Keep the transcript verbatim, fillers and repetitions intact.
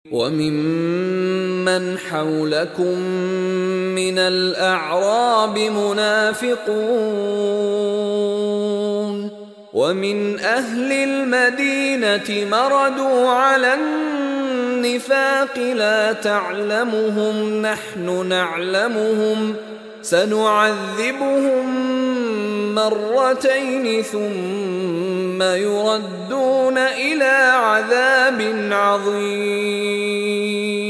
وَمِمَّنْ حَوْلَكُم مِّنَ الْأَعْرَابِ مُنَافِقُونَ ۖ وَمِنْ أَهْلِ الْمَدِينَةِ مَرَدُوا عَلَى النِّفَاقِ لَا تَعْلَمُهُمْ نَحْنُ نَعْلَمُهُمْ ۚ سَنُعَذِّبُهُم مَّرَّتَيْنِ ثُمَّ يُرَدُّونَ إِلَىٰ عَذَابٍ عَظِيمٍ